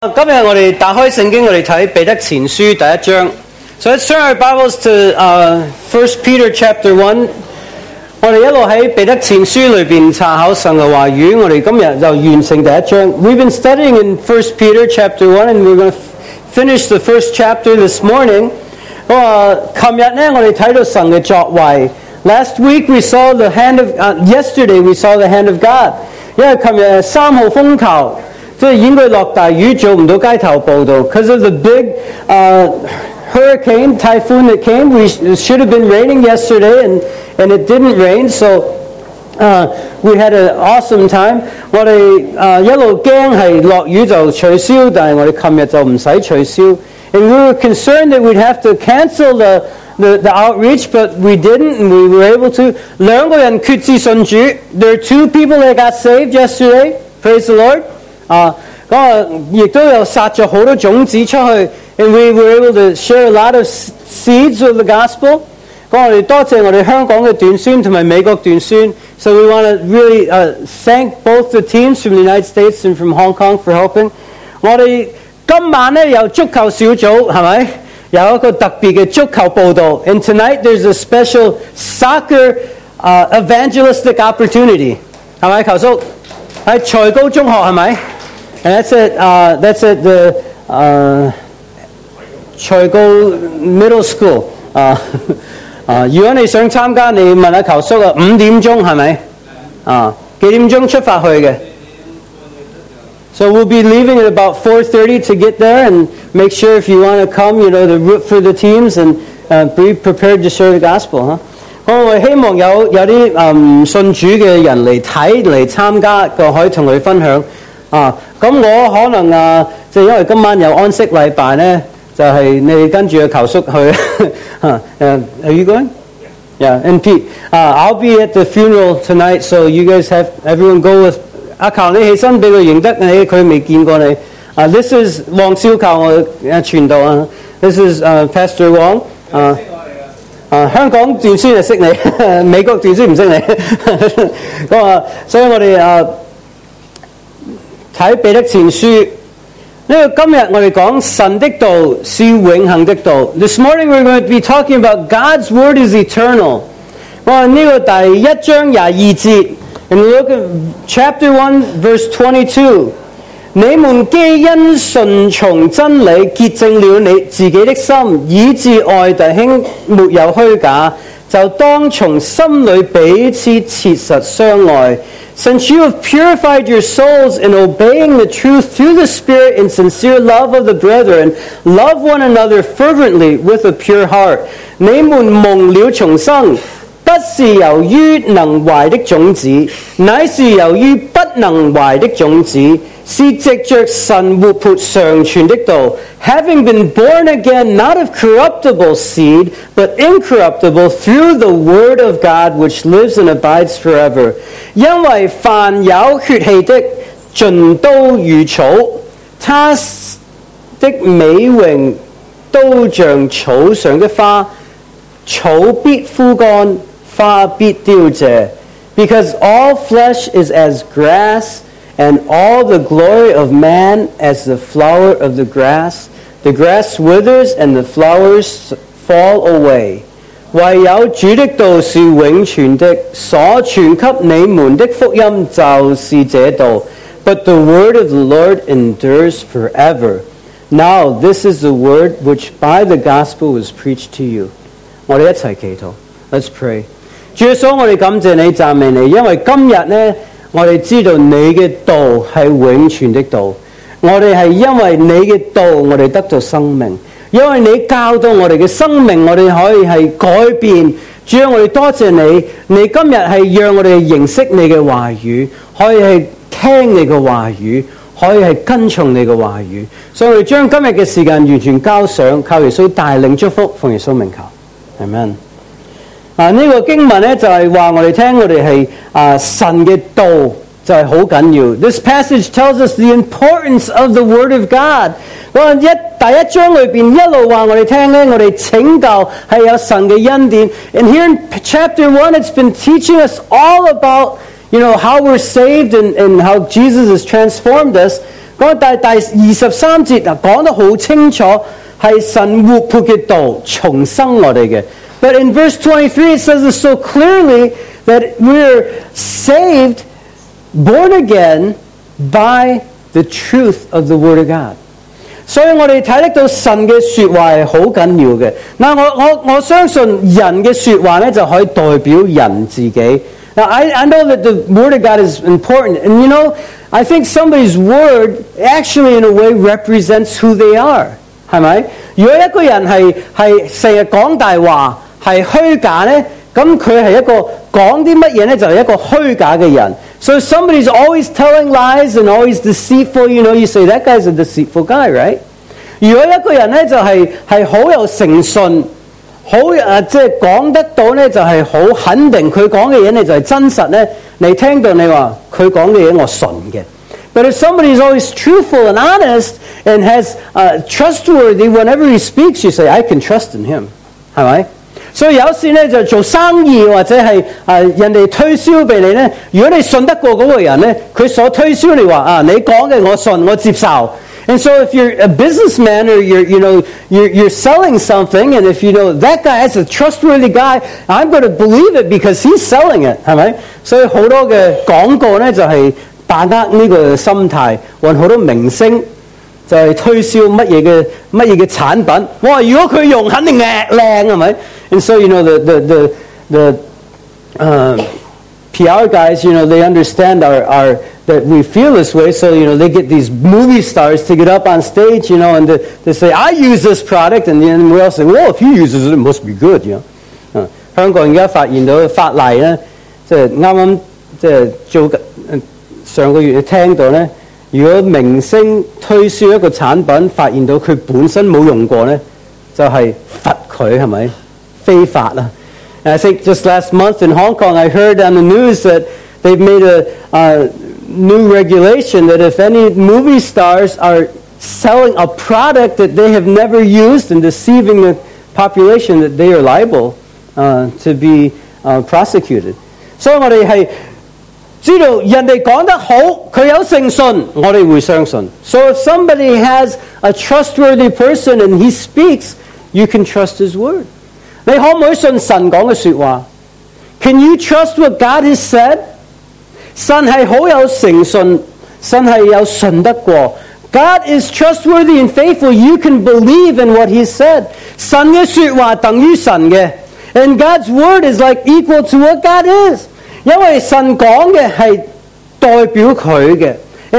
今日我哋打開聖經，我哋睇彼得前書第一章。So let's turn our Bibles to 1 Peter chapter 1。我哋一路喺彼得前書裏邊查考神嘅話語，我哋今日就完成第一章。We've been studying in 1 Peter chapter 1 and we're going to finish the first chapter this morning。琴日呢，我哋睇到神嘅作為。Last week we saw the hand of yesterday we saw the hand of God。因為琴日3號風球。即係應該落大雨，做唔到街頭報道。Because of the big hurricane, typhoon that came, it should have been raining yesterday, and it didn't rain. So we had an awesome time. 我哋一路驚係落雨就取消，但係我哋琴日就唔使取消。And we were concerned that we'd have to cancel the outreach, but we didn't, and we were able to. 兩個人決志信主。There are 2 people that got saved yesterday. Praise the Lord. 亦都有撒咗好多種子出去 and we were able to share a lot of seeds of the gospel。我哋多謝我哋香港嘅短宣同埋美國短宣。So we want to really thank both the teams from the United States and from Hong Kong for helping。我哋今晚咧有足球小組，係咪？有一個特別嘅足球報道。And tonight there's a special soccer evangelistic opportunity。係咪，球叔？喺財高中學係咪？ And that's at the 財高 Middle School。如果你想參加，你問下球叔啊，5點鐘係咪？幾點鐘出發去嘅？ So we'll be leaving at about 4:30 to get there, and make sure if you want to come, to root for the teams and be prepared to share the gospel，我希望有啲信主嘅人嚟睇嚟參加，就可以同佢分享。咁我可能即係因為今晚有安息禮拜咧，就係你跟住個球叔去。Are you going? Yeah, and Pete, I'll be at the funeral tonight, so you guys have everyone go with。阿球，你起身俾佢認得你，佢未見過你。This is 黃少球，我傳道啊。This is Pastor Wong。香港段宣就識你，美國段宣唔識你。所以我哋睇彼得前書。呢個今日我哋講神的道是永恆的道。This morning we're going to be talking about God's word is eternal。呢個第1章22節。And look at chapter 1, verse 22。你們既因順從真理潔淨了你自己的心，以致愛弟兄沒有虛假，就當從心裏彼此切實相愛。Since you have purified your souls in obeying the truth through the Spirit in sincere love of the brethren, love one another fervently with a pure heart。你們蒙了重生，不是由於能壞的種子，乃是由於不能壞的種子，是藉着神活潑常存的道 ，having been born again, not of corruptible seed, but incorruptible through the word of God, which lives and abides forever。因為凡有血氣的，盡都如草，他的美榮都像草上的花，草必枯乾。花必凋謝 because all flesh is as grass, and all the glory of man as the flower of the grass. The grass withers, and the flowers fall away. 唯有主的道是永存的，所傳給你們的福音就是這道。But the word of the Lord endures forever. Now this is the word which by the gospel was preached to you. 我哋一齊祈禱。Let's pray。主耶穌，我哋感謝你，讚美你，因為今日呢，我哋知道你嘅道係永存的道。我哋係因為你嘅道，我哋得到生命。因為你教導我哋嘅生命，我哋可以係改變。主啊，我哋多謝你，你今日係讓我哋認識你嘅話語，可以係聽你嘅話語，可以係跟從你嘅話語。所以我哋將今日嘅時間完全交上，靠耶穌帶領祝福，奉耶穌名求， Amen。呢個經文咧就係話我哋聽，我哋係神嘅道就係好緊要。This passage tells us the importance of the Word of God。第一章裏邊一路話我哋聽咧，我哋拯救係有神嘅恩典。And here in chapter 1, it's been teaching us all about how we're saved and how Jesus has transformed us。 但係第23節講得好清楚，係神活潑嘅道重生我哋嘅。But in verse 23 it says it so clearly that we're saved, born again by the truth of the Word of God. 所以我哋睇得到神嘅說話係好緊要嘅。嗱，我相信人嘅說話咧就可以代表人自己。Now I know that the Word of God is important, and you know, I think somebody's word actually in a way represents who they are. 係咪？如果一個人係成日講大話，係虛假咧，咁佢係一個講啲乜嘢咧，就係一個虛假嘅人。So somebody's always telling lies and always deceitful. You know, you say that guy's a deceitful guy, right? 如果一個人咧就係好有誠信，好即係講得到咧，就係好肯定佢講嘅嘢咧就係真實咧，你聽到你話佢講嘅嘢我信嘅。But if somebody is always truthful and honest and has trustworthy, whenever he speaks, you say, I can trust in him. 係咪？所以有時咧就做生意或者係人哋推銷俾你咧，如果你信得過嗰個人咧，佢所推銷你話你講嘅我信，我接受。And so if you're a businessman or you're selling something, and if you know that guy is a trustworthy guy, I'm going to believe it because he's selling it. 係咪？所以好多嘅廣告咧就係把握呢個心態，揾好多明星就係推銷乜嘢嘅產品。哇！如果佢用肯定靚係咪？ And so you know the PR guys, you know, they understand our that we feel this way. So you know they get these movie stars to get up on stage, you know, and they say I use this product, and then we all say, well, if he uses it, it must be good, you know. 香港而家發現到法例咧，即係啱啱即係做上個月聽到咧，如果明星推銷一個產品，發現到佢本身冇用過咧，就係罰佢係咪？非法啦。And I think just last month in Hong Kong, I heard on the news that they've made a new regulation that if any movie stars are selling a product that they have never used and deceiving the population, that they are liable to be prosecuted. 所以我哋係知道人哋講得好，佢有誠信，我哋會相信。So if somebody has a trustworthy person and he speaks, you can trust his word. 你可唔可以信神講嘅說話 ？Can you trust what God has said？ 神係好有誠信，神係有信得過。God is trustworthy and faithful. You can believe in what He said. 神嘅說話等於神嘅 ，and God's word is like equal to what God is. 因為神講嘅係代表佢嘅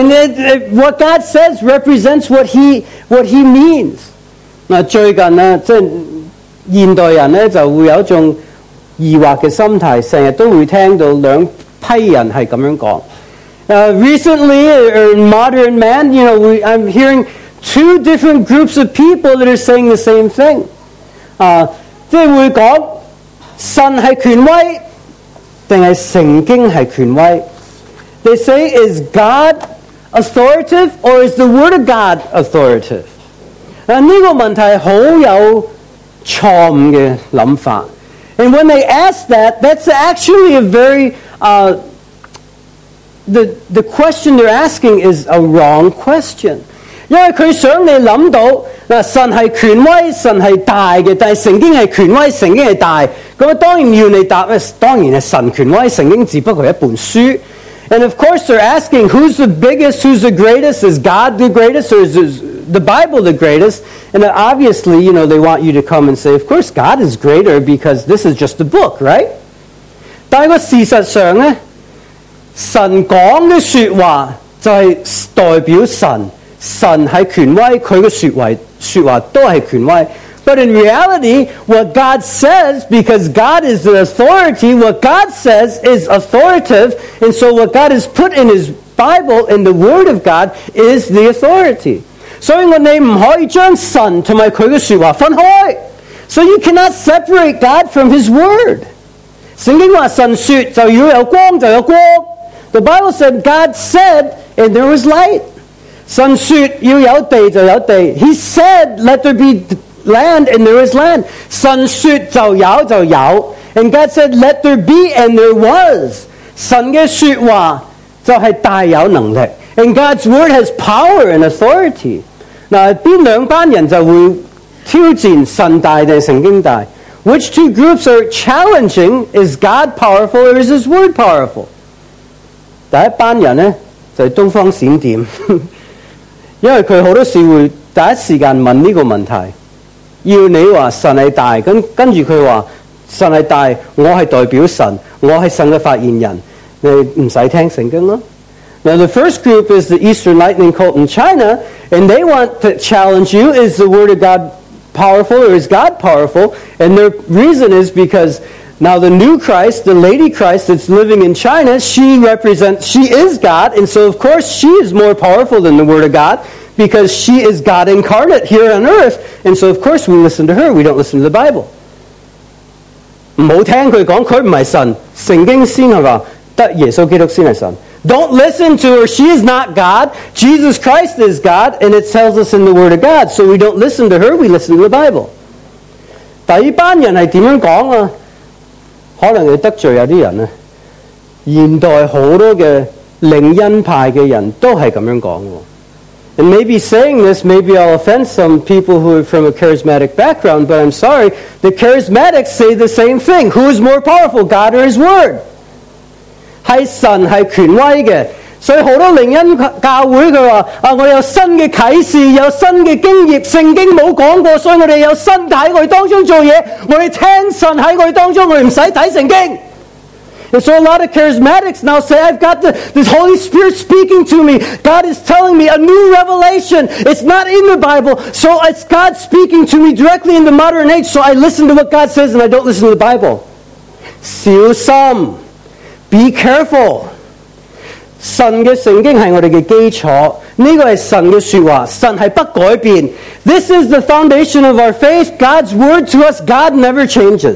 ，and what God says represents what He means. 嗱，最近咧，即係現代人咧就會有一種疑惑嘅心態，成日都會聽到兩批人係咁樣講。Recently, in modern man, you know, I'm hearing two different groups of people that are saying the same thing. 即係會講神係權威，定係聖經係權威 ？They say, is God authoritative or is the Word of God authoritative? 呢個問題好有錯誤嘅諗法。And when they ask that, that's actually a very the question they're asking is a wrong question. 因為佢想你諗到嗱，神係權威，神係大嘅，但係聖經係權威，聖經係大。咁當然要你答，當然係神權威，聖經只不過係一本書。And of course they're asking, who's the biggest, who's the greatest? Is God the greatest, or is the Bible the greatest? And obviously, you know, they want you to come and say, of course God is greater because this is just a book, right? 但係個事實上咧，神講嘅說話就係代表神，神係權威，佢嘅說話都係權威。But in reality, what God says, because God is the authority, what God says is authoritative, and so what God has put in His Bible, in the Word of God, is the authority. 所以我哋唔可以將神同埋佢嘅說話分開。So you cannot separate God from His Word. 聖經話神說就要有光就有光。The Bible said God said, and there was light. 神說要有地就有地。He said, let there be land, and there is land. 神說就有就有。And God said, let there be, and there was. 神嘅說話就係大有能力。 And God's word has power and authority. 嗱，邊兩班人就會挑戰神大定聖經大？ Which two groups are challenging? Is God powerful or is His word powerful? 第一班人呢，就係東方閃電，因為佢好多時會第一時間問呢個問題，要你話神係大，跟住佢話神係大，我係代表神，我係神嘅發言人，你唔使聽聖經咯。Now the first group is the Eastern Lightning Cult in China, and they want to challenge you, is the word of God powerful or is God powerful? And their reason is because now the new Christ, the lady Christ that's living in China, she is God, and so of course she is more powerful than the word of God because she is God incarnate here on earth, and so of course we listen to her, we don't listen to the Bible. 唔好聽佢講，佢唔係神，聖經先係話得耶穌基督先係神。Don't listen to her. She is not God. Jesus Christ is God, and it tells us in the Word of God. So we don't listen to her, we listen to the Bible. 第二班人係點樣講啊？可能你得罪有啲人啊。現代好多嘅靈恩派嘅人都係咁樣講喎。And maybe saying this, maybe I'll offend some people who are from a charismatic background, but I'm sorry, the charismatics say the same thing. Who is more powerful, God or His Word? 係神係權威嘅，所以好多靈恩教會佢話啊，我哋有新嘅啟示，有新嘅經驗，聖經冇講過，所以我哋有新喺我哋當中做嘢，我哋聽神喺我哋當中，我哋唔使睇聖經。And so a lot of charismatics now say, I've got this Holy Spirit speaking to me. God is telling me a new revelation. It's not in the Bible, so it's God speaking to me directly in the modern age, so I listen to what God says and I don't listen to the Bible. 小心。Be careful. 神嘅聖經係我哋嘅基礎，呢個係神嘅說話，神係不改變。This is the foundation of our faith. God's word to us, God never changes.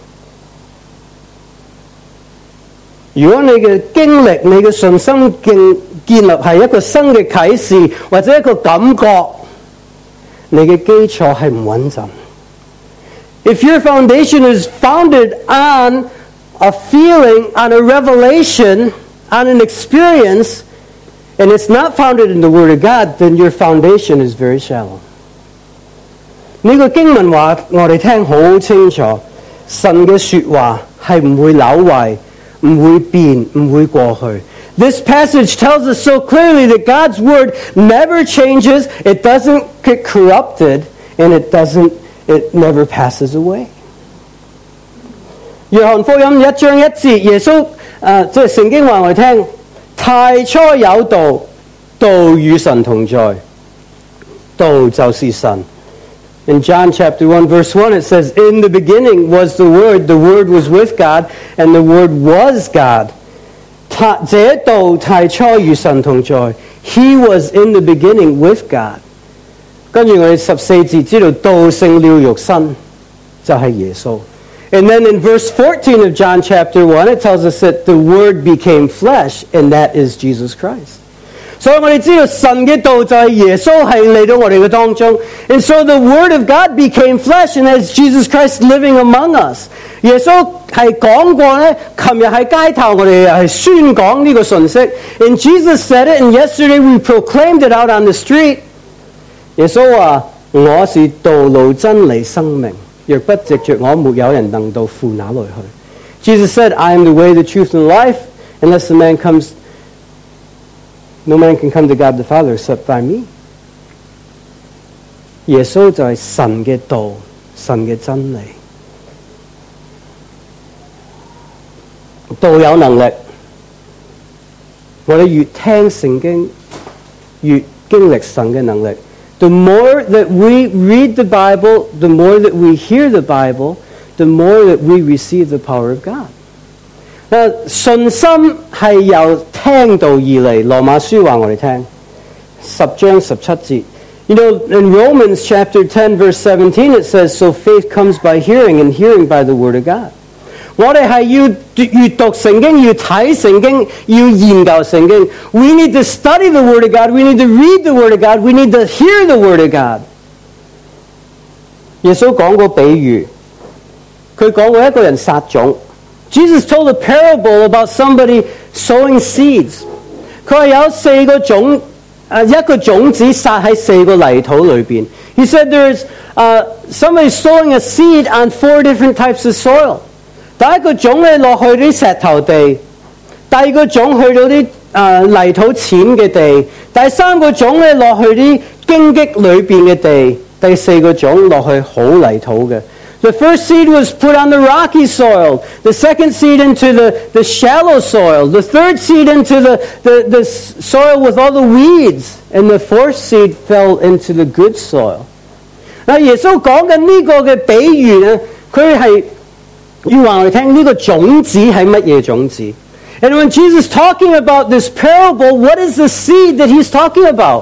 如果你嘅經歷、你嘅信心建立係一個新嘅啟示或者一個感覺，你嘅基礎係唔穩陣。If your foundation is founded on a feeling, on a revelation, on an experience, and it's not founded in the Word of God, then your foundation is very shallow. 呢個經文話我哋聽好清楚，神嘅說話係唔會朽壞，唔會變，唔會過去。This passage tells us so clearly that God's Word never changes, it doesn't get corrupted, and it never passes away. 約翰福音1章1節，耶穌即係聖經話我哋聽，太初有道，道與神同在，道就是神。In John chapter 1 verse 1 it says, In the beginning was the Word was with God, and the Word was God. 這道太初與神同在 He was in the beginning with God. 跟住我哋14節知道道成了肉身，就係耶穌。And then in verse 14 of John chapter 1, it tells us that the Word became flesh, and that is Jesus Christ. 所以我哋知道神嘅道就係耶穌係嚟到我哋嘅當中。And so the Word of God became flesh, and as Jesus Christ living among us. 耶穌係講過咧，琴日喺街頭我哋係宣講呢個信息。And Jesus said it, and yesterday we proclaimed it out on the street. 耶穌話：我是道路真理生命。若不藉着我，沒有人能到父那裏去。Jesus said, I am the way, the truth, and the life. Unless no man can come to God the Father except by me. 耶穌就係神嘅道，神嘅真理。道有能力，我哋越聽聖經，越經歷神嘅能力。The more that we read the Bible, the more that we hear the Bible, the more that we receive the power of God. 信心係由聽道而嚟。羅馬書話我哋聽10章17節。You know, in Romans chapter 10 verse 17 it says, So faith comes by hearing, and hearing by the word of God. 我哋係要閱讀聖經，要睇聖經，要研究聖經。We need to study the Word of God. We need to read the Word of God. We need to hear the Word of God. 耶穌講過比喻，佢講過一個人撒種。Jesus told a parable about somebody sowing seeds. 佢話有4個種，一個種子撒喺4個泥土裏邊。He said there's somebody sowing a seed on 4 different types of soil. 第一個種咧落去啲石頭地，第二個種去到啲泥土淺嘅地，第3個種咧落去啲荊棘裏邊嘅地，第4個種落去好泥土嘅。The first seed was put on the rocky soil. The second seed into the shallow soil. The third seed into the soil with all the weeds. And the fourth seed fell into the good soil. 嗱，耶穌講緊呢個嘅比喻咧，佢係要話我哋聽呢個種子係乜嘢種子。And when Jesus is talking about this parable, what is the seed that he's talking about?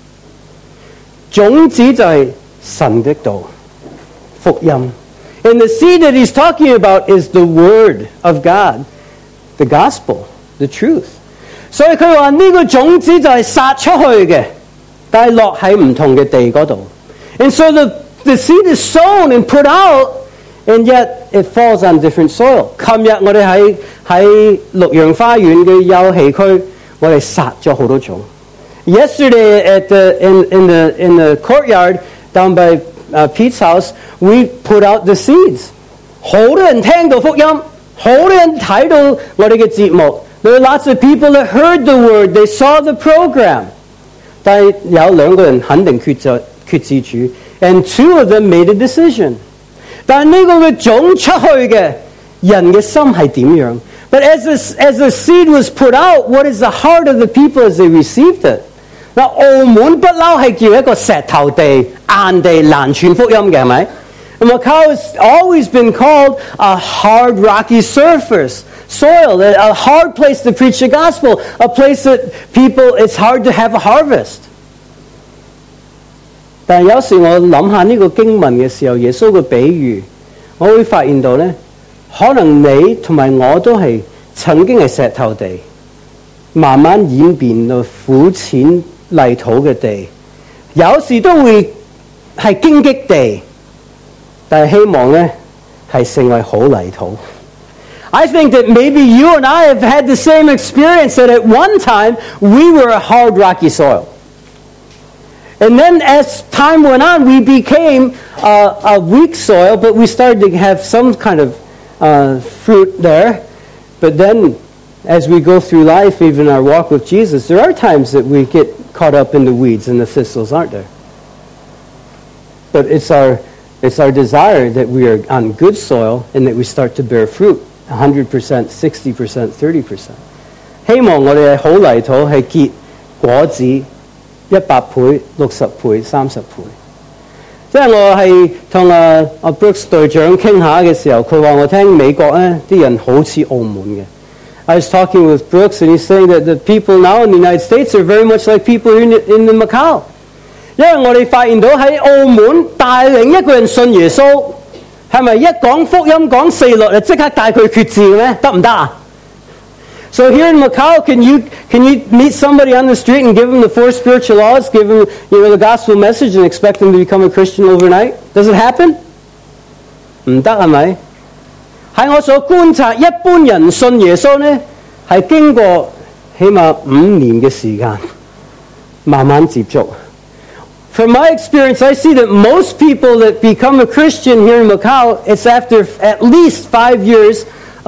種子就係神的道，福音。And the seed that he's talking about is the word of God, the gospel, the truth. 所以佢話呢個種子就係撒出去嘅，但係落喺唔同嘅地嗰度。And so the seed is sown and put out, and yet it falls on different soil. 琴日我哋喺綠楊花園嘅休憩區，我哋撒咗好多種。Yesterday in the courtyard down by Pete's house, we put out the seeds. 好多人聽到福音，好多人睇到我哋嘅節目。There were lots of people that heard the word, they saw the program. 但係有2個人肯定決志主 and 2 of them made a decision. 但係呢個嘅種出去嘅人嘅心係點樣？ But as the seed was put out, what is the heart of the people as they received it? 嗱，澳門不嬲係叫一個石頭地、硬地難傳福音嘅，係咪？ Macau has always been called a hard, rocky surface, soil, a hard place to preach the gospel, a place that it's hard to have a harvest. 但係有時我諗下呢個經文嘅時候，耶穌嘅比喻，我會發現到呢，可能你同埋我都係曾經係石頭地，慢慢演變到苦淺泥土嘅地，有時都會係荊棘地，但係希望呢係成為好泥土。I think that maybe you and I have had the same experience that at one time we were a hard, rocky soil. And then as time went on, we became a weak soil, but we started to have some kind of fruit there. But then as we go through life, even our walk with Jesus, there are times that we get caught up in the weeds and the thistles, aren't there? But it's our desire that we are on good soil and that we start to bear fruit, 100%, 60%, 30%. 希望我哋係好泥土，係結果子100倍、60倍、30倍。即係我係同阿 Brooks 隊長傾下嘅時候，佢話我聽美國咧啲人好似澳門嘅。I was talking with Brooks, and he's saying that the people now in the United States are very much like people in the Macau. 因為我哋發現到喺澳門帶領一個人信耶穌，係咪一講福音講4律就即刻帶佢決志嘅咩？得唔得啊？ So here in Macau, can you meet somebody on the street and give them the 4 spiritual laws, give them the gospel message, and expect them to become a Christian overnight? Does it happen? 唔得係咪？喺我所觀察，一般人信耶穌呢，係經過起碼5年嘅時間，慢慢接觸。From my experience, I see that most people that become a Christian here in Macau, it's after at least 5 years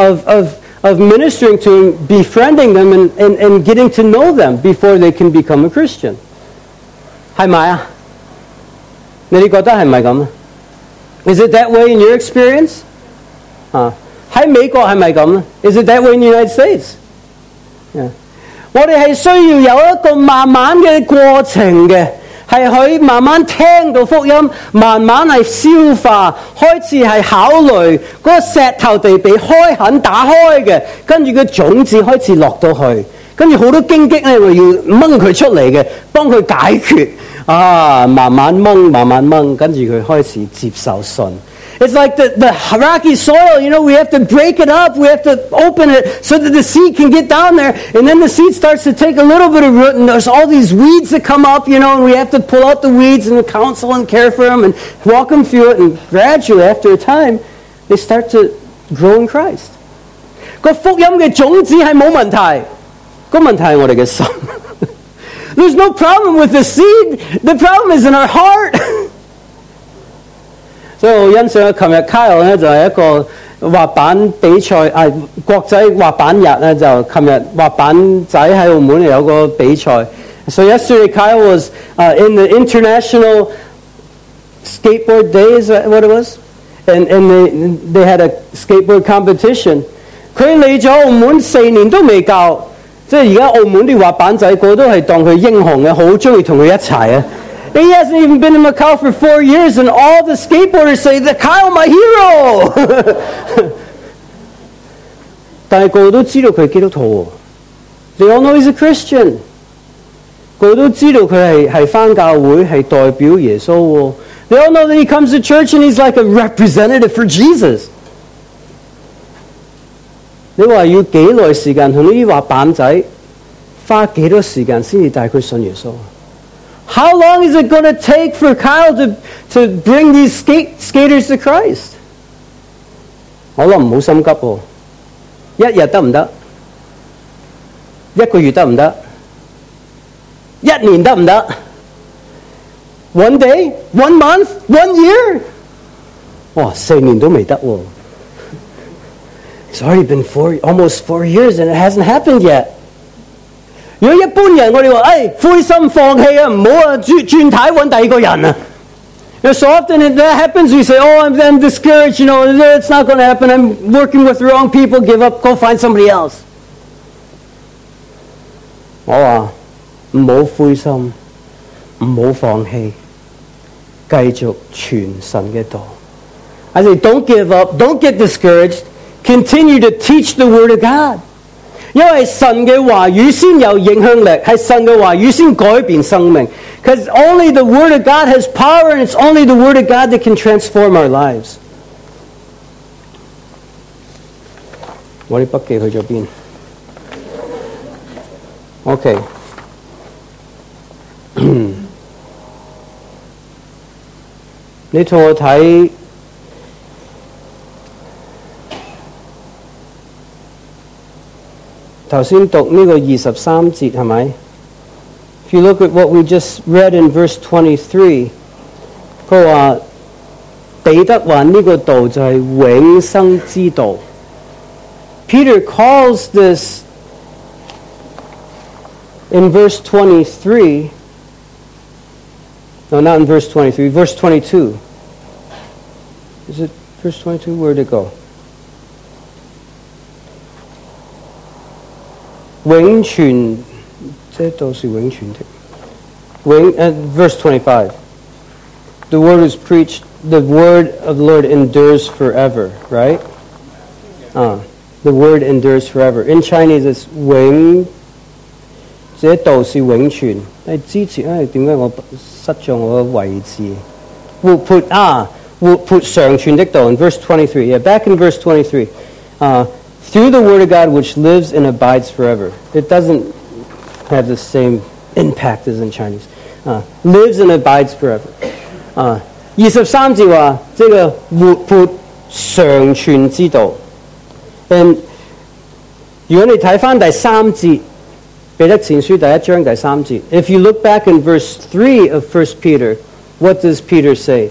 of ministering to them, befriending them, and getting to know them before they can become a Christian. 係咪啊？你哋覺得係咪咁啊？ Is it that way in your experience? 喺美國係咪咁咧 ？Is it that way in the United States? Yeah. 我哋係需要有一個慢慢嘅過程嘅，係去慢慢聽到福音，慢慢係消化，開始係考慮嗰個石頭地被開墾打開嘅，跟住個種子開始落到去，跟住好多荊棘咧，我要掹佢出嚟嘅，幫佢解決慢慢掹，跟住佢開始接受信。It's like the rocky soil, we have to break it up, we have to open it so that the seed can get down there, and then the seed starts to take a little bit of root, and there's all these weeds that come up, and we have to pull out the weeds and counsel and care for them and walk them through it, and gradually, after a time, they start to grow in Christ. 個福音嘅種子係冇問題， 個問題係我哋嘅心。There's no problem with the seed. The problem is in our heart. 所以我欣賞琴日 Kyle 咧就係一個滑板比賽國際滑板日咧，就琴日滑板仔喺澳門有個比賽。So yesterday Kyle was in the international skateboard day, is that what it was? And they had a skateboard competition. 佢嚟咗澳門4年都未夠，即係而家澳門啲滑板仔個都係當佢英雄嘅，好中意同佢一齊啊！ He hasn't even been in Macau for 4 years, and all the skateboarders say that Kyle my hero. 但係個個都知道佢係基督徒喎。They all know he's a Christian. 個個都知道佢係返教會，係代表耶穌喎。They all know that he comes to church and he's like a representative for Jesus. 你話要幾耐時間同呢啲滑板仔花幾多時間先至帶佢信耶穌？ How long is it going to take for Kyle to bring these skaters to Christ? 我諗唔好心急喎，1日得唔得？1個月得唔得？1年得唔得？1 day? 1 month? 1 year? 哇，4年都未得喎。It's already been almost 4 years and it hasn't happened yet. 如果一般人我哋話，灰心放棄啊，唔好啊，轉軚揾第二個人啊。So often that happens, we say, oh, I'm discouraged, it's not going to happen, I'm working with the wrong people, give up, go find somebody else. 我話唔好灰心，唔好放棄，繼續傳神嘅道。I say, don't give up, don't get discouraged, continue to teach the Word of God. 因為神嘅話語先有影響力，係神嘅話語先改變生命。Because only the Word of God has power, and it's only the Word of God that can transform our lives. 我啲筆記去咗邊 ？OK 你同我睇頭先讀呢個23節係咪？ If you look at what we just read in verse 23, 佢話彼得話呢個道就係永生之道。Peter calls this in verse 23. No, not in verse 23. Verse 22. Is it verse 22? Where'd it go? 永存，這道是永存的。Verse 25. The word is preached. The word of the Lord endures forever. Right? The word endures forever. In Chinese, it's 永。這道是永存。之前點解我失咗我嘅位置？活潑常存的道。In verse 23. Yeah, back in verse 23. Through the word of God which lives and abides forever. It doesn't have the same impact as in Chinese. Lives and abides forever. 23節話，這個活潑常存之道。如果你睇翻第3節，彼得前書第1章第3節 If you look back in verse 3 of 1 Peter, what does Peter say?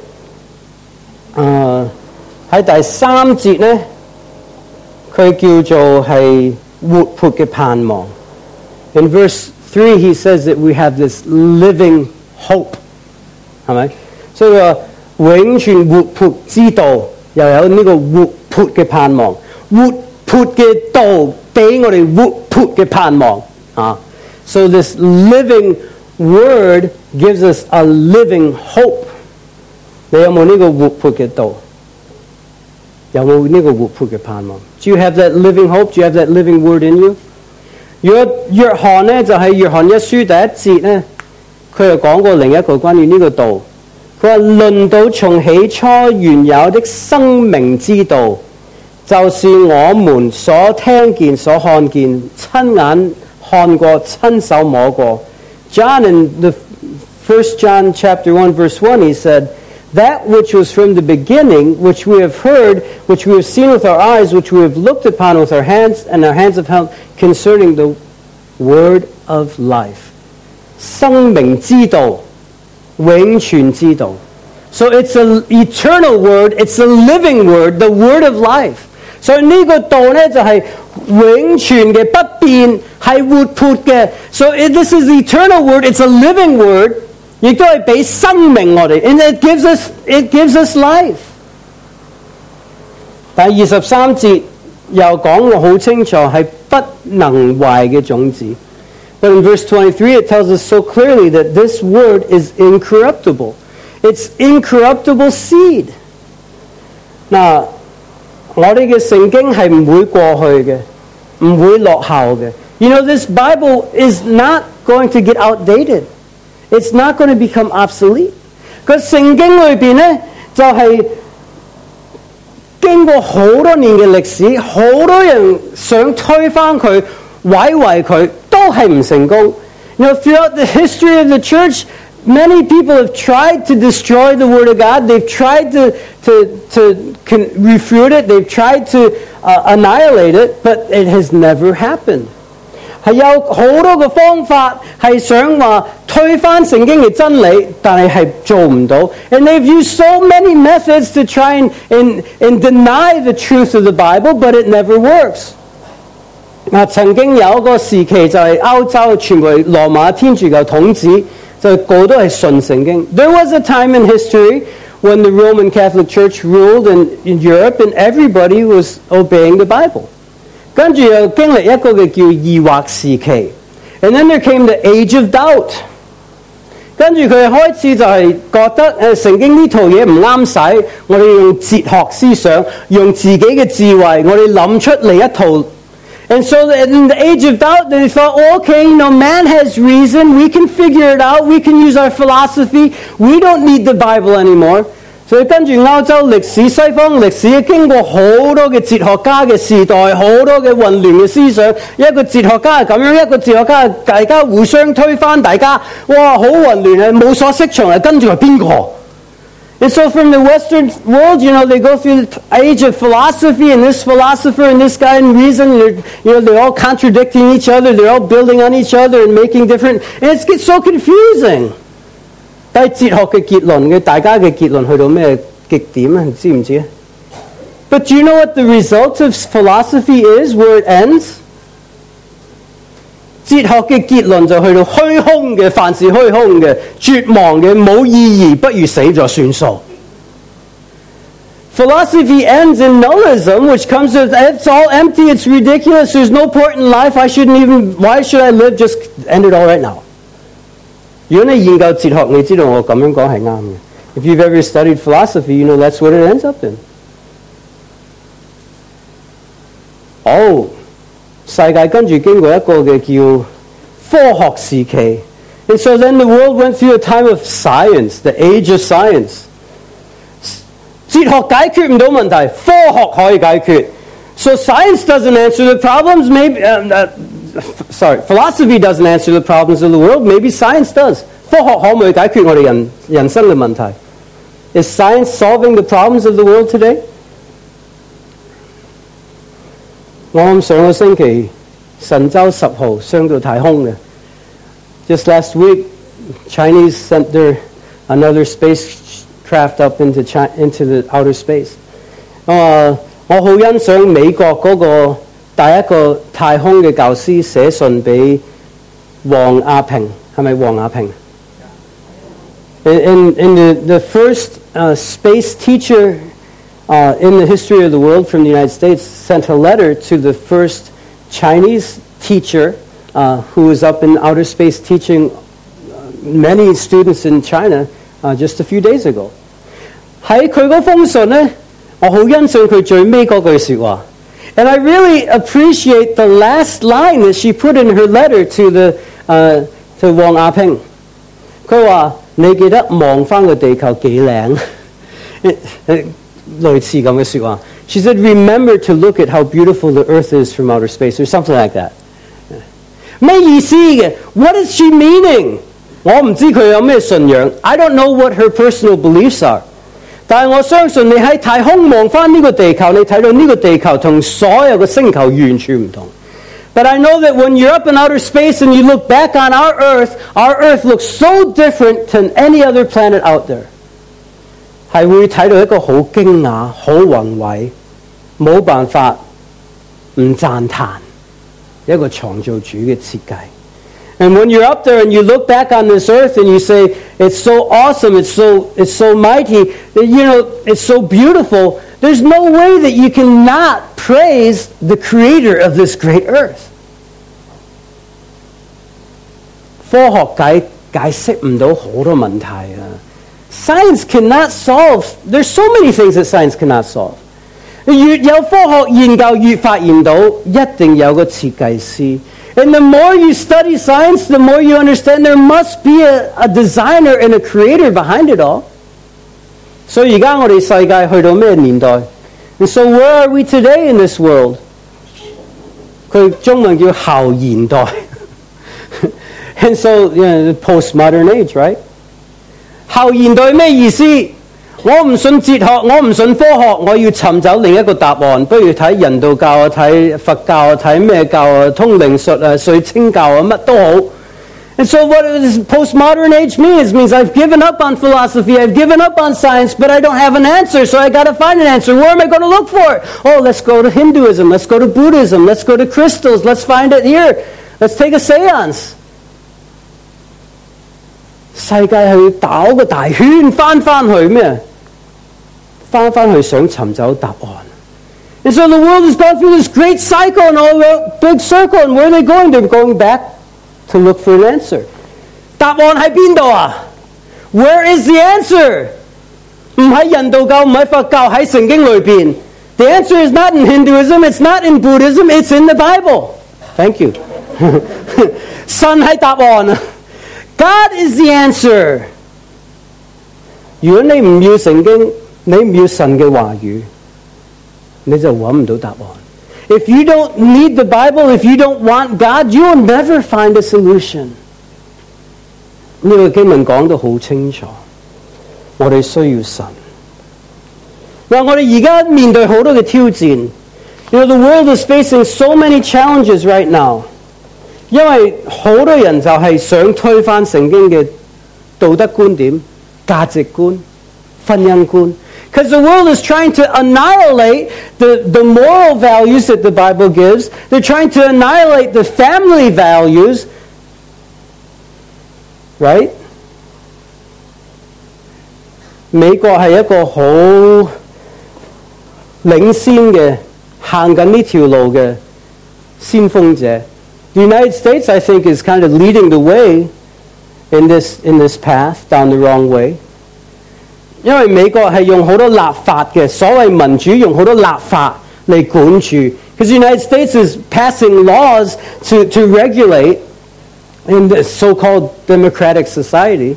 喺第3節呢，佢叫做係活潑嘅盼望。In verse 3 he says that we have this living hope， 係咪？所以話永存活潑之道，又有呢個活潑嘅盼望。活潑嘅道俾我哋活潑嘅盼望啊！ So this living word gives us a living hope。你有冇呢個活潑嘅道？有冇呢個活潑嘅盼望 ？Do you have that living hope? Do you have that living word in you? 如果約翰呢，就喺約翰1書第1節呢，佢又講過另一個關於呢個道。佢話論到從起初原有的生命之道，就是我們所聽見、所看見、親眼看過、親手摸過。John in the 1 John chapter 1 verse 1 he said,That which was from the beginning, which we have heard, which we have seen with our eyes, which we have looked upon with our hands, and our hands have held concerning the Word of life. 生命之道，永存之道。So it's an eternal word, it's a living word, the word of life. 所以呢個道呢，就係永存嘅，不變，係活潑嘅。So this is the eternal word, it's a living word, 亦都係俾生命我哋 and it gives us life. 但係23節又講得好清楚，係不能壞嘅種子。But in verse 23 it tells us so clearly that this word is incorruptible. It's incorruptible seed. 嗱，我哋嘅聖經係唔會過去嘅，唔會落後嘅。You know, this Bible is not going to get outdated. It's not going to become obsolete. 個聖經裏邊咧，就係經過好多年嘅歷史，好多人想推翻佢、毀壞佢，都係唔成功。You know, throughout the history of the church, many people have tried to destroy the Word of God. They've tried to refute it. They've tried to annihilate it, but it has never happened. 係有好多個方法係想話推翻聖經嘅真理，但係做唔到。And they've used so many methods to try and deny the truth of the Bible, but it never works. 嗱，曾經有一個時期就係歐洲全部羅馬天主教統治。就個個都係信聖經。There was a time in history when the Roman Catholic Church ruled in Europe and everybody was obeying the Bible. 跟住又經歷一個嘅叫疑惑時期。And then there came the age of doubt. 跟住佢開始就係覺得聖經呢套嘢唔啱使，我哋用哲學思想，用自己嘅智慧，我哋諗出嚟一套。And so in the age of doubt, they thought, okay, man has reason. We can figure it out. We can use our philosophy. We don't need the Bible anymore. 所以跟住歐洲歷史、西方歷史，經過好多嘅哲學家嘅時代，好多嘅混亂嘅思想。一個哲學家係咁樣，一個哲學家大家互相推翻，大家哇好混亂啊，冇所適從啊，跟住係邊個？ And so from the Western world, they go through the age of philosophy, and this philosopher and this guy and reason, they're all contradicting each other, they're all building on each other and making different, and it gets so confusing. 但係哲學嘅結論嘅，大家嘅結論去到咩極點啊？你知唔知啊？ But do you know what the result of philosophy is, where it ends? 哲學嘅結論就去到虛空嘅，凡是虛空嘅、絕望嘅、冇意義，不如死咗算數。Philosophy ends in nullism, which comes with it's all empty, it's ridiculous, there's no point in life, why should I live, just end it all right now. 如果你研究哲學，你知道我咁樣講係啱嘅。If you've ever studied philosophy, you know that's what it ends up in. 世界跟住經過一個嘅叫科學時期 and so then the world went through a time of science, the age of science. 哲學解決唔到問題，科學可以解決。So science doesn't answer the problems, philosophy doesn't answer the problems of the world, maybe science does. 科學可唔可以解決我哋人生嘅問題？ Is science solving the problems of the world today? 我諗上個星期神舟10號上到太空嘅。Just last week, Chinese sent another spacecraft up into the outer space. 我好欣賞美國嗰個第一個太空嘅教師寫信俾王亞平，係咪王亞平？ And the first space teacher in the history of the world from the United States sent a letter to the first Chinese teacher who was up in outer space teaching many students in China just a few days ago. 喺佢嗰封信呢，我好欣賞佢最尾嗰句說話。And I really appreciate the last line that she put in her letter to 王亞平。佢話：你記得望返個地球幾靚？類似咁嘅說話。She said, remember to look at how beautiful the earth is from outer space, or something like that. 咩意思嘅？ What is she meaning? 我唔知佢有咩信仰。I don't know what her personal beliefs are. 但係我相信你喺太空望返呢個地球，你睇到呢個地球同所有嘅星球完全唔同。 But I know that when you're up in outer space and you look back on our Earth looks so different than any other planet out there. 係會睇到一個好驚訝、好宏偉，冇辦法唔讚嘆一個創造主嘅設計。And when you're up there and you look back on this earth and you say, it's so awesome, it's so mighty, it's so beautiful, there's no way that you cannot praise the creator of this great earth. 科學解釋唔到好多問題啊。Science cannot solve. There's so many things that science cannot solve. 越有科學研究越發現到，一定有個設計師。And the more you study science, the more you understand there must be a designer and a creator behind it all. 所以而家我哋世界去到咩年代？ And so where are we today in this world? 佢中文叫後現代。And so, the postmodern age, right? 後現代咩意思？我唔信哲學，我唔信科學，我要尋找另一個答案。不如睇人道教啊，睇佛教啊，睇咩教啊，通靈術啊，水清教啊，乜都好。And so what does postmodern age mean? It means I've given up on philosophy, I've given up on science, but I don't have an answer, so I got to find an answer. Where am I going to look for it? Oh, let's go to Hinduism, let's go to Buddhism, let's go to crystals, let's find it here. Let's take a seance. 世界係要打個大圈翻去咩？翻去想尋找答案。And so the world has gone through this great cycle and all the big circle, and where are they going? They're going back to look for an answer. 答案喺邊度啊？ Where is the answer? 唔喺人道教，唔喺佛教，喺聖經裏邊。The answer is not in Hinduism, it's not in Buddhism, it's in the Bible. Thank you. 神係答案啊！ God is the answer. 如果你唔要聖經，你唔要神嘅話語，你就揾唔到答案。If you don't need the Bible, if you don't want God, you will never find a solution. 呢個經文講得好清楚，我哋需要神。嗱，我哋而家面對好多嘅挑戰。The world is facing so many challenges right now. 因為好多人就係想推翻聖經嘅道德觀點、價值觀、婚姻觀。Because the world is trying to annihilate the moral values that the Bible gives. They're trying to annihilate the family values. Right? 美國係一個好領先嘅行緊呢條路嘅先鋒者。The United States, I think, is kind of leading the way in this path down the wrong way. 因為美國係用好多立法嘅，所謂民主用好多立法嚟管住。Because the United States is passing laws to regulate in this so-called democratic society.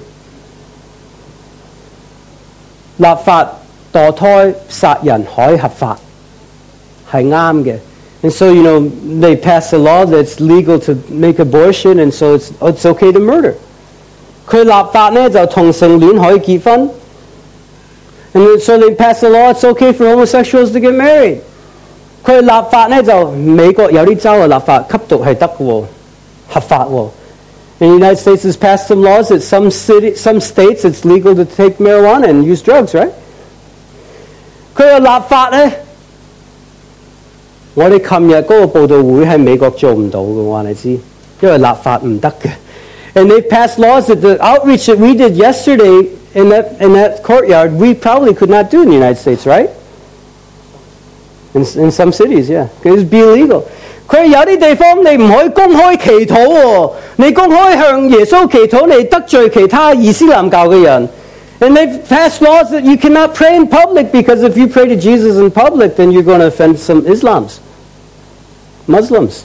立法墮胎、殺人可以合法，係啱嘅。And so, they pass a law that's legal to make abortion, and so it's okay to murder. 佢立法呢就同性戀可以結婚。And so they pass a law, it's okay for homosexuals to get married. 佢立法呢就美國有啲州嘅立法，吸毒係得嘅喎，合法喎。And the United States has passed some laws that some states it's legal to take marijuana and use drugs, right? 佢嘅立法呢。我哋琴日嗰個報道會喺美國做唔到嘅，我話你知，因為立法唔得嘅。And they passed laws that the outreach that we did yesterday in that courtyard, we probably could not do in the United States, right? In some cities, yeah, it would be illegal. 佢有啲地方你唔可以公開祈禱喎，你公開向耶穌祈禱，你得罪其他伊斯蘭教嘅人。And they've passed laws that you cannot pray in public because if you pray to Jesus in public, then you're going to offend some Muslims.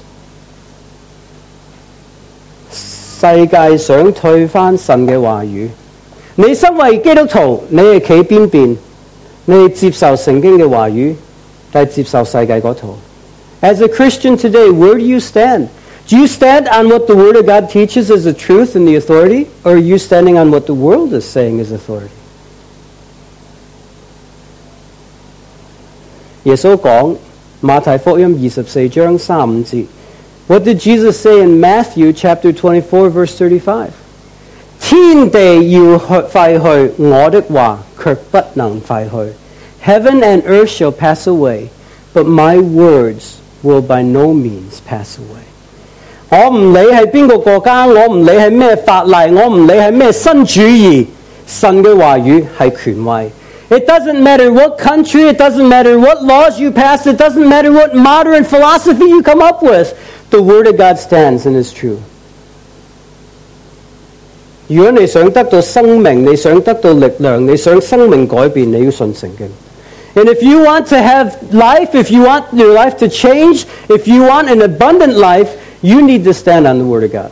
世界想退翻神嘅話語，你身為基督徒，你係企邊邊？你係接受聖經嘅話語，定係接受世界嗰套？ As a Christian today, where do you stand? Do you stand on what the Word of God teaches as the truth and the authority, or are you standing on what the world is saying is authority? 耶穌講馬太福音24章35節， What did Jesus say in Matthew chapter 24, verse 35? 天地要廢去，我的話卻不能廢去。Heaven and earth shall pass away, but my words will by no means pass away. 我唔理係邊個國家，我唔理係咩法例，我唔理係咩新主義，神嘅話語係權威。It doesn't matter what country, it doesn't matter what laws you pass, it doesn't matter what modern philosophy you come up with. The Word of God stands and is true. 如果你想得到生命，你想得到力量，你想生命改變，你要信聖經。And if you want to have life, if you want your life to change, if you want an abundant life, you need to stand on the Word of God.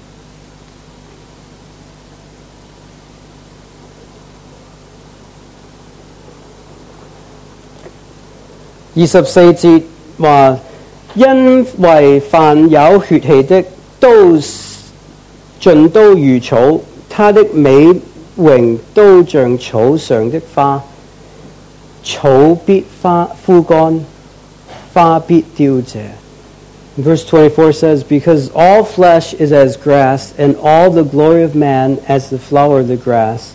24節話，因為凡有血氣的，盡都如草，他的美榮都像草上的花，草必枯乾，花必凋謝。Verse 24 says, because all flesh is as grass, and all the glory of man as the flower of the grass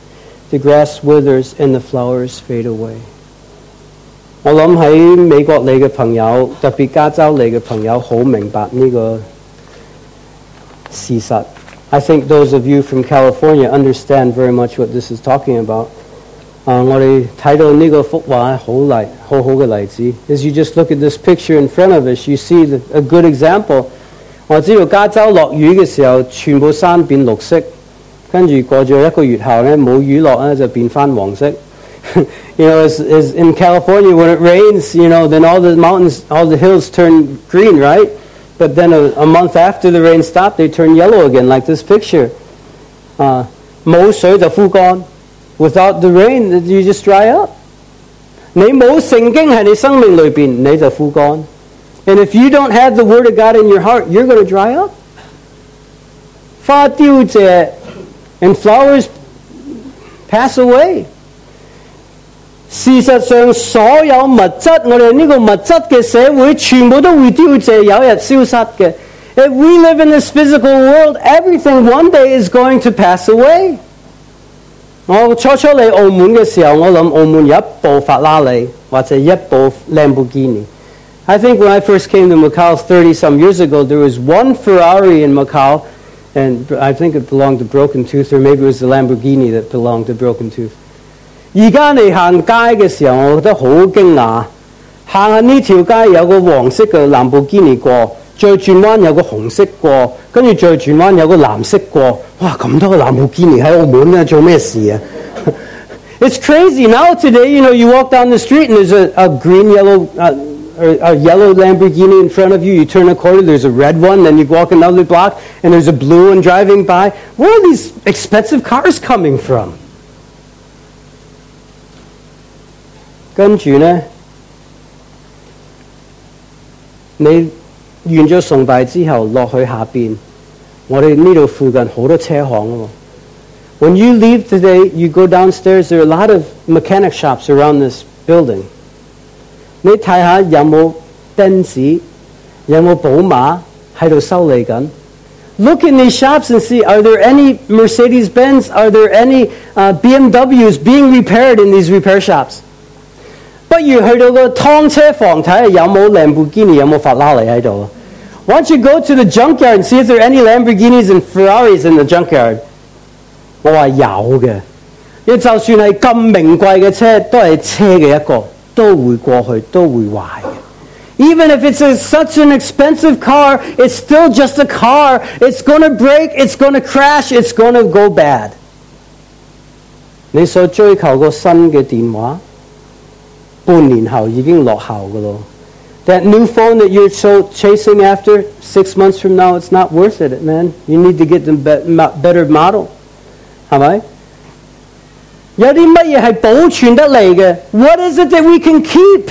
withers and the flowers fade away. 我諗喺美國嚟嘅朋友，特別加州嚟嘅朋友，好明白呢個事實。I think those of you from California understand very much what this is talking about. 我哋睇到呢個幅畫好好嘅例子。As you just look at this picture in front of us, you see a good example. 我知道加州落雨嘅時候，全部山變綠色，跟住過咗1個月後咧，冇雨落咧就變翻黃色。You know, as in California, when it rains, you know, then all the mountains, all the hills turn green, right? But then a month after the rain stopped, they turn yellow again, like this picture. 冇水就枯乾。Without the rain, you just dry up. 你冇聖經喺你生命裏邊，你就枯乾。And if you don't have the Word of God in your heart, you're going to dry up. 花凋謝 and flowers pass away. 事實上，所有物質，我哋呢個物質嘅社會，全部都會凋謝，有日消失嘅。If we live in this physical world, everything one day is going to pass away. 我初嚟澳門嘅時候，我諗澳門有一部法拉利或者一部 Lamborghini. I think when I first came to Macau 30-some years ago, there was one Ferrari in Macau, and I think it belonged to Broken Tooth, or maybe it was the Lamborghini that belonged to Broken Tooth. 而家你行街嘅時候，我覺得好驚訝。行下呢條街有個黃色嘅蘭博基尼過，再轉彎有個紅色過，跟住再轉彎有個藍色過。哇！咁多個蘭博基尼喺澳門咧，做咩事啊？It's crazy now today. You know, you walk down the street and there's a green, yellow, or a yellow Lamborghini in front of you. You turn a corner, there's a red one. Then you walk another block, and there's a blue one driving by. Where are these expensive cars coming from? 跟住呢，你完咗崇拜之後落去下邊，我哋呢度附近好多車行啊。When you leave today, you go downstairs. There are a lot of mechanic shops around this building. 你睇下有冇賓士，有冇寶馬喺度修理緊。Look in these shops and see, are there any Mercedes-Benz? Are there any BMWs being repaired in these repair shops? 不如去到個劏車房睇下有冇 Lamborghini 有冇法拉利喺度。Why don't you go to the junkyard and see if there are any Lamborghinis and Ferraris in the junkyard? 我話有嘅，你就算係咁名貴嘅車，都係車嘅一個，都會過去，都會壞嘅。Even if it's such an expensive car, it's still just a car. It's going to break, it's going to crash, it's going to go bad. 你所追求個新嘅電話，半年後已經落後㗎咯。That new phone that you're so chasing after, 6 months from now, it's not worth it, man. You need to get the better model. 係咪？有啲乜嘢係保存得嚟嘅 ？What is it that we can keep？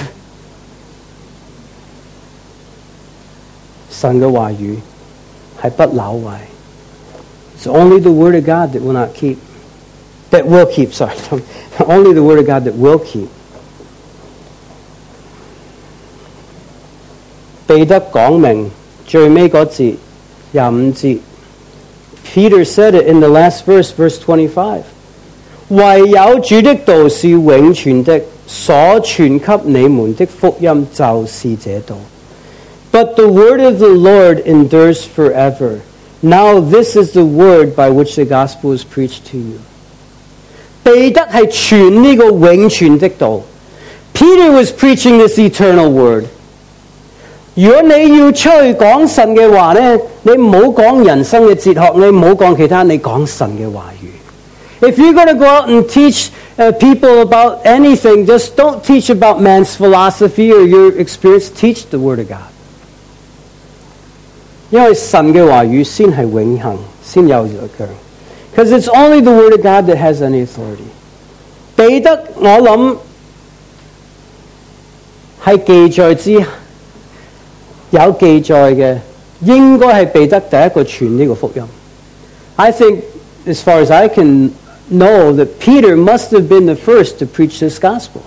神嘅話語係不朽壞。It's only the Word of God that will not keep. That will keep, sorry. Only the Word of God that will keep. 彼得講明最尾嗰節25節 Peter said it in the last verse, verse 25. 唯有主的道是永存的，所傳給你們的福音就是這道。But the word of the Lord endures forever. Now this is the word by which the gospel is preached to you. 彼得係傳呢個永存的道。Peter was preaching this eternal word. 如果你要出去講神嘅話呢，你唔好講人生嘅哲學，你唔好講其他，你講神嘅話語。If you're going to go out and teach people about anything, just don't teach about man's philosophy or your experience. Teach the Word of God. 因為神嘅話語先係永恆，先有力量。Because it's only the Word of God that has any authority. 彼得，我諗係記載之有記載嘅，應該係彼得第一個傳呢個福音。I think, as far as I can know, that Peter must have been the first to preach this gospel.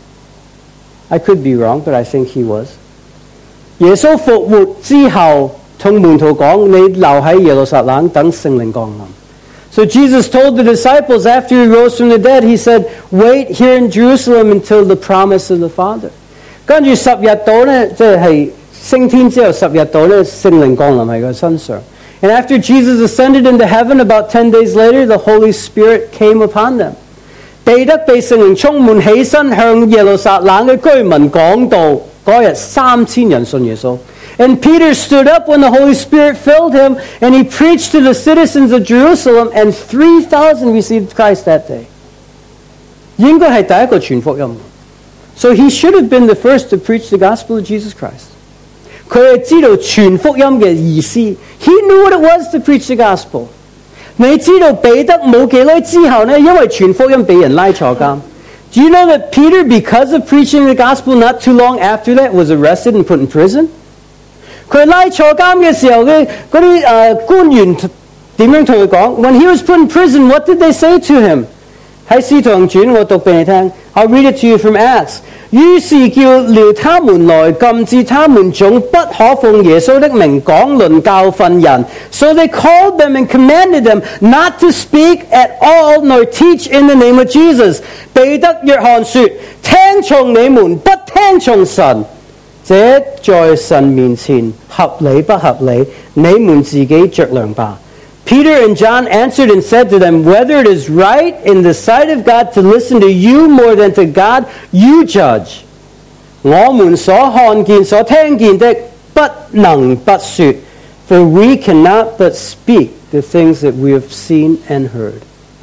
I could be wrong, but I think he was. 耶穌復活之後，同門徒講：你留喺耶路撒冷等聖靈降臨。So Jesus told the disciples after he rose from the dead, he said, "Wait here in Jerusalem until the promise of the Father." 跟住10日到呢，即係升天之後10日到呢，聖靈降臨喺佢身上。And after Jesus ascended into heaven, about 10 days later, the Holy Spirit came upon them. 彼得被聖靈充滿起身，向耶路撒冷嘅居民講道。嗰日3000人信耶穌。And Peter stood up when the Holy Spirit filled him, and he preached to the citizens of Jerusalem, and 3,000 received Christ that day. 應該係第一個傳福音。So he should have been the first to preach the gospel of Jesus Christ. 佢係知道傳福音嘅意思。He knew what it was to preach the gospel. 你知道彼得冇幾耐之後呢，因為傳福音俾人拉坐監。Do you know that Peter, because of preaching the gospel, not too long after that, was arrested and put in prison? 佢拉坐監嘅時候嘅嗰啲官員點樣同佢講 ？When he was put in prison, what did they say to him? 喺使徒行傳我讀俾你聽。I'll read it to you from Acts. 於是叫了他們來，禁止他們總不可奉耶穌的名講論教訓人。So they called them and commanded them not to speak at all nor teach in the name of Jesus. 彼得、約翰說：聽從你們，不聽從神。這在神面前合理不合理？你們自己酌量吧。Peter and John answered and said to them, "Whether it is right in the sight of God to listen to you more than to God, you judge." 我們所看見、所聽見的，不能不說 ，for we cannot but speak the things that we have seen and heard.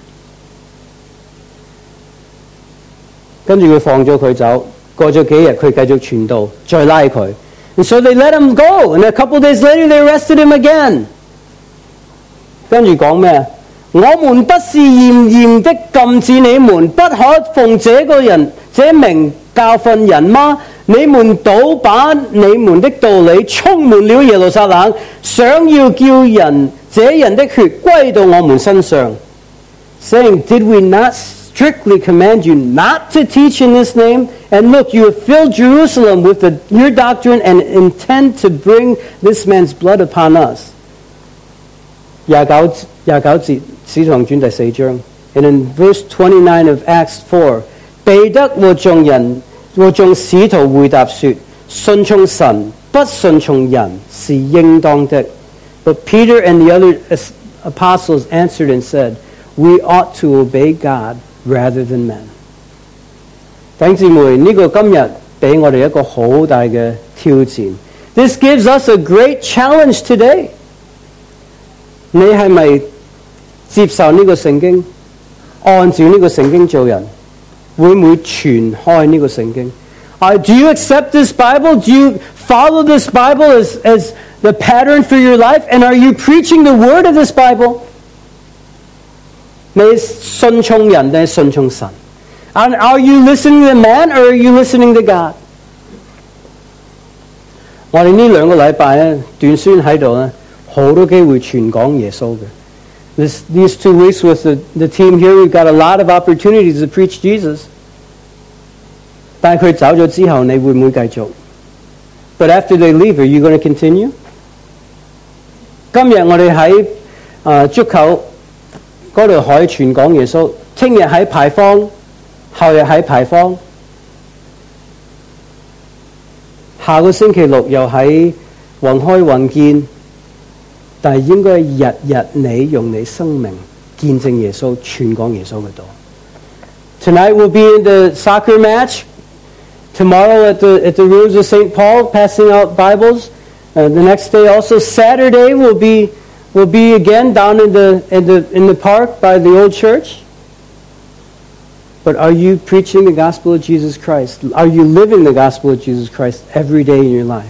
跟住佢放咗佢走，過咗幾日佢繼續傳道，再拉佢。And so they let him go, and a couple days later they arrested him again. 跟住講咩？我們不是嚴嚴的禁止你們不可奉這個人這名教訓人嗎？你們倒把你們的道理充滿了耶路撒冷，想要叫人這人的血歸到我們身上。Saying, did we not strictly command you not to teach in this name? And look, you have filled Jerusalem with your doctrine and intend to bring this man's blood upon us. 29節，使徒行傳第4章。And in verse 29 of Acts 4, 彼得和眾使徒回答說：信從神，不信從人是應當的。But Peter and the other apostles answered and said, We ought to obey God rather than men. 弟兄姊妹，呢個今日俾我哋一個好大嘅挑戰。This gives us a great challenge today. 你係咪接受呢個聖經，按照呢個聖經做人？會唔會傳開呢個聖經？Do you accept this Bible? Do you follow this Bible as the pattern for your life? And are you preaching the word of this Bible? 你順從人定係順從神？ And are you listening to man or are you listening to God? 我哋呢兩個禮拜咧，短宣喺度咧。好多機會傳講耶穌嘅。These 2 weeks with the team here, we've got a lot of opportunities to preach Jesus. 但係佢走咗之後，你會唔會繼續？ But after they leave, are you going to continue? 今日我哋喺足球嗰度可以傳講耶穌，聽日喺牌坊，後日喺牌坊，下個星期六又喺宏開宏建，但係應該日日你用你生命見證耶穌，傳講耶穌嘅道。Tonight we'll be in the soccer match. Tomorrow at the ruins of St. Paul, passing out Bibles. The next day, also Saturday, will be again down in the park by the old church. But are you preaching the gospel of Jesus Christ? Are you living the gospel of Jesus Christ every day in your life?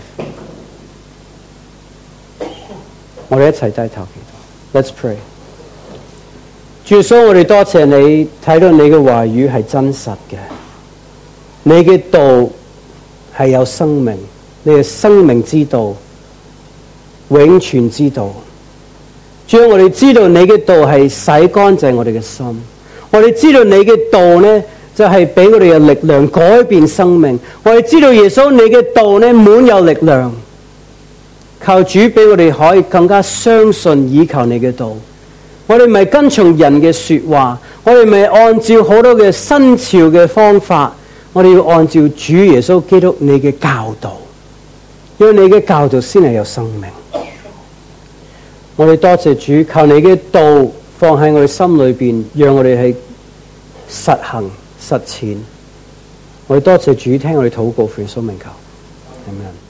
我哋一齊低頭祈禱。Let's pray. 主耶穌，我哋多謝你睇到你嘅話語係真實嘅，你嘅道係有生命，你嘅生命之道，永存之道。主啊，我哋知道你嘅道係洗乾淨我哋嘅心，我哋知道你嘅道呢，就係俾我哋嘅力量改變生命。我哋知道耶穌你嘅道呢，滿有力量，求主俾我哋可以更加相信倚靠你嘅道。我哋咪跟從人嘅說話，我哋咪按照好多嘅新潮嘅方法，我哋要按照主耶穌基督你嘅教導，因為你嘅教導先係有生命。我哋多謝主，求你嘅道放喺我哋心裏邊，讓我哋係實行實踐。我哋多謝主，聽我哋禱告，奉耶穌名求，阿們。